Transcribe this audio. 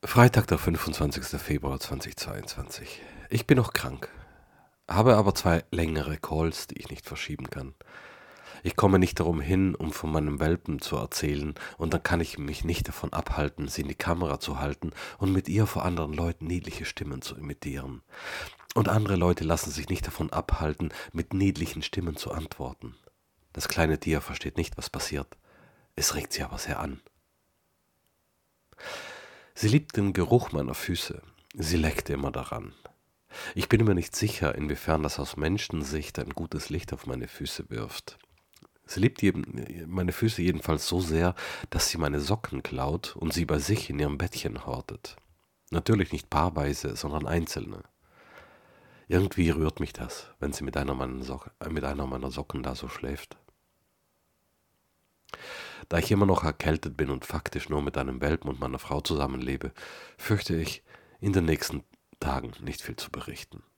Freitag, der 25. Februar 2022. Ich bin noch krank, habe aber 2 längere Calls, die ich nicht verschieben kann. Ich komme nicht darum hin, um von meinem Welpen zu erzählen, und dann kann ich mich nicht davon abhalten, sie in die Kamera zu halten und mit ihr vor anderen Leuten niedliche Stimmen zu imitieren. Und andere Leute lassen sich nicht davon abhalten, mit niedlichen Stimmen zu antworten. Das kleine Tier versteht nicht, was passiert. Es regt sie aber sehr an. Sie liebt den Geruch meiner Füße. Sie leckt immer daran. Ich bin mir nicht sicher, inwiefern das aus Menschensicht ein gutes Licht auf meine Füße wirft. Sie liebt meine Füße jedenfalls so sehr, dass sie meine Socken klaut und sie bei sich in ihrem Bettchen hortet. Natürlich nicht paarweise, sondern einzelne. Irgendwie rührt mich das, wenn sie mit einer meiner Socken da so schläft. Da ich immer noch erkältet bin und faktisch nur mit einem Welpen und meiner Frau zusammenlebe, fürchte ich, in den nächsten Tagen nicht viel zu berichten.